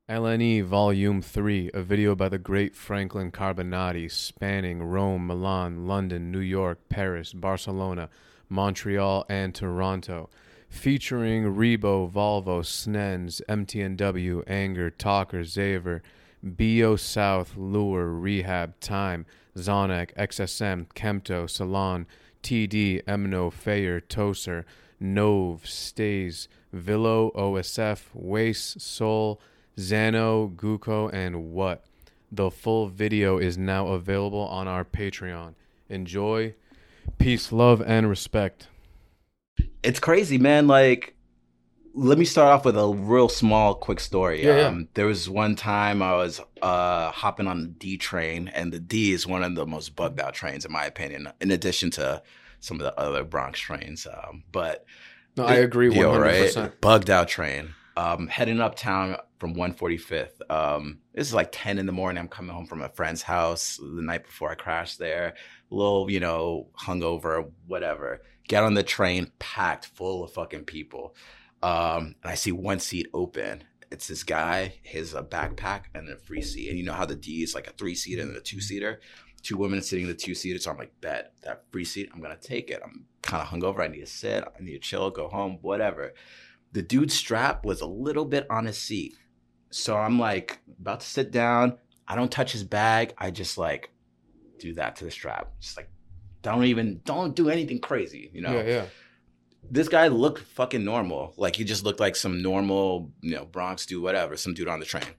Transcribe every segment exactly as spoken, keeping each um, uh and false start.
L N E Volume three, a video by the great Franklin Carbonati spanning Rome, Milan, London, New York, Paris, Barcelona, Montreal, and Toronto, featuring Rebo, Volvo, Snens, M T N W, Anger, Talker, Xaver, B O South, Lure, Rehab, Time, Zonac, X S M, Kemto, Salon, T D, Emno, Fayer, Toser, Nove, Stays, Villo, O S F, Waste, Soul, Xano, Guko, and What. The full video is now available on our Patreon. Enjoy. Peace, love, and respect. It's crazy, man. Like, let me start off with a real small, quick story. Yeah, yeah. Um, there was one time I was uh, hopping on the D train, and the D is one of the most bugged out trains, in my opinion, in addition to some of the other Bronx trains. Um, but No, I agree one hundred percent. Right? Bugged out train. Um, heading uptown from one forty-fifth. Um, this is like ten in the morning. I'm coming home from a friend's house the night before I crashed there. A little, you know, hungover, whatever. Get on the train, packed full of fucking people. Um, and I see one seat open. It's this guy, his a backpack, and a free seat. And you know how the D is like a three-seater and a two-seater? Two women sitting in the two-seater. So I'm like, bet, that free seat, I'm going to take it. I'm kind of hungover. I need to sit. I need to chill, go home, whatever. The dude's strap was a little bit on his seat. So I'm like about to sit down. I don't touch his bag. I just like do that to the strap. Just like, don't even, don't do anything crazy, you know? Yeah, yeah. This guy looked fucking normal. Like he just looked like some normal, you know, Bronx dude, whatever, some dude on the train.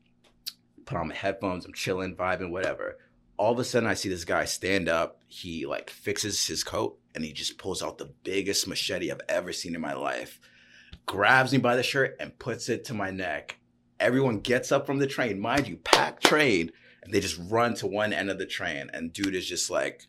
Put on my headphones. I'm chilling, vibing, whatever. All of a sudden I see this guy stand up. He like fixes his coat and he just pulls out the biggest machete I've ever seen in my life. Grabs me by the shirt and puts it to my neck. Everyone gets up from the train, mind you, packed train, and they just run to one end of the train. And dude is just like,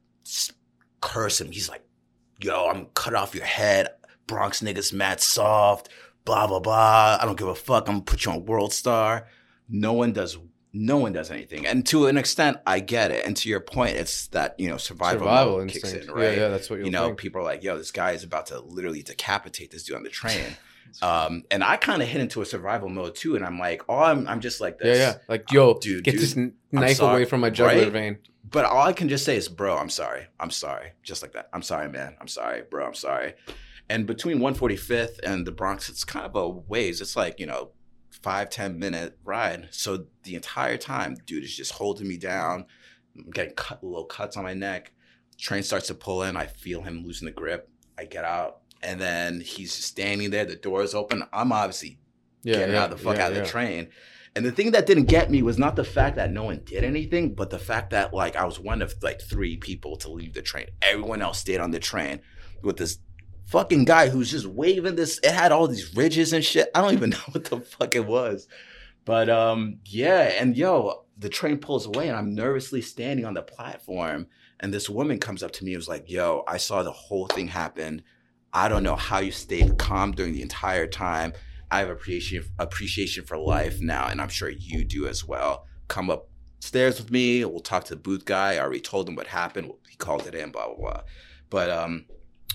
curse him. He's like, yo, I'm cut off your head. Bronx niggas mad soft, blah, blah, blah. I don't give a fuck. I'm gonna put you on World Star. No one does no one does anything. And to an extent, I get it. And to your point, it's that, you know, survival, Survival mode kicks instinct. in, right? Yeah, yeah, that's what you'll You know, think. people are like, yo, this guy is about to literally decapitate this dude on the train. um, and I kind of hit into a survival mode too. And I'm like, oh, I'm, I'm just like this. Yeah, yeah. Like, yo, Dude, get dude, this n- I'm knife sorry, away from my jugular right? vein. But all I can just say is, bro, I'm sorry. I'm sorry. Just like that. I'm sorry, man. I'm sorry, bro. I'm sorry. And between one forty-fifth and the Bronx, it's kind of a ways. It's like, you know, five, ten minute ride. So the entire time, dude is just holding me down. I'm getting cut, little cuts on my neck. Train starts to pull in. I feel him losing the grip. I get out. And then he's just standing there. The door is open. I'm obviously Yeah, getting yeah, out the fuck yeah, out of yeah. the train. And the thing that didn't get me was not the fact that no one did anything, but the fact that like I was one of like three people to leave the train. Everyone else stayed on the train with this fucking guy who's just waving this. It had all these ridges and shit. I don't even know what the fuck it was. But um, yeah, and yo, the train pulls away and I'm nervously standing on the platform. And this woman comes up to me and was like, yo, I saw the whole thing happen. I don't know how you stayed calm during the entire time. I have appreciation appreciation for life now, and I'm sure you do as well. Come upstairs with me. We'll talk to the booth guy. I already told him what happened. He called it in, blah, blah, blah. But um,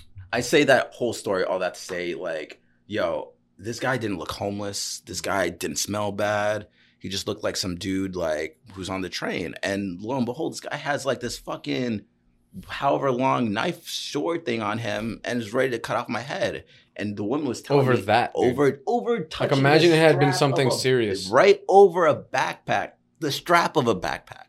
I say that whole story, all that to say, like, yo, this guy didn't look homeless. This guy didn't smell bad. He just looked like some dude, like, who's on the train. And lo and behold, this guy has, like, this fucking however long knife sword thing on him and is ready to cut off my head. And the woman was telling Over me that, dude. over over touching Like, imagine the it had been strap something of a- serious. right over a backpack, the strap of a backpack.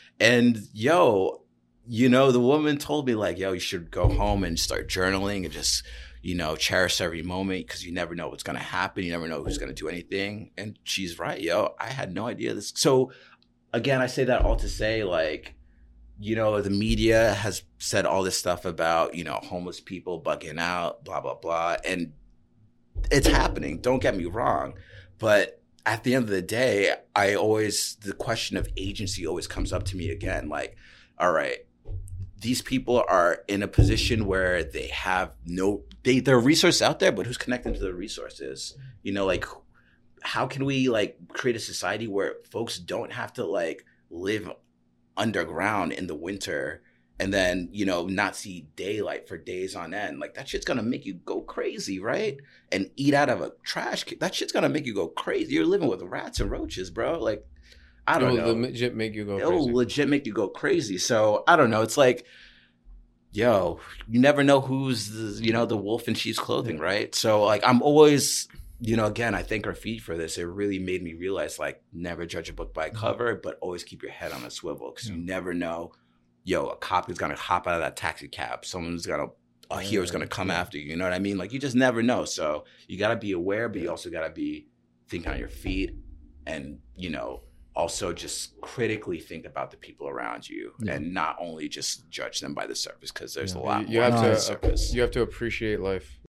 And yo, you know, the woman told me like, yo, you should go home and start journaling and just, you know, cherish every moment because you never know what's gonna happen. You never know who's gonna do anything. And she's right, yo. I had no idea this. So again, I say that all to say like, you know, the media has said all this stuff about, you know, homeless people bugging out, blah, blah, blah. And it's happening. Don't get me wrong. But at the end of the day, I always, the question of agency always comes up to me again. Like, all right, these people are in a position where they have no, they, there are resources out there, but who's connecting to the resources? You know, like, how can we like create a society where folks don't have to like live underground in the winter and then, you know, not see daylight for days on end. Like, that shit's gonna make you go crazy, right? And eat out of a trash can. That shit's gonna make you go crazy. You're living with rats and roaches, bro. Like, I don't It'll know. legit make you go It'll crazy. legit make you go crazy. So, I don't know. It's like, yo, you never know who's, the, you know, the wolf in sheep's clothing, right? So, like, I'm always, you know, again, I thank Rafiq for this. It really made me realize, like, never judge a book by a cover, but always keep your head on a swivel, because you never know. Yo, a cop is gonna hop out of that taxi cab. Someone's gonna, a hero's gonna come after you. You know what I mean? Like, you just never know. So you gotta be aware, but you also gotta be thinking on your feet, and, you know, also just critically think about the people around you, Yeah. and not only just judge them by the surface, because there's Yeah. a lot You more have to the to surface. you have to appreciate life.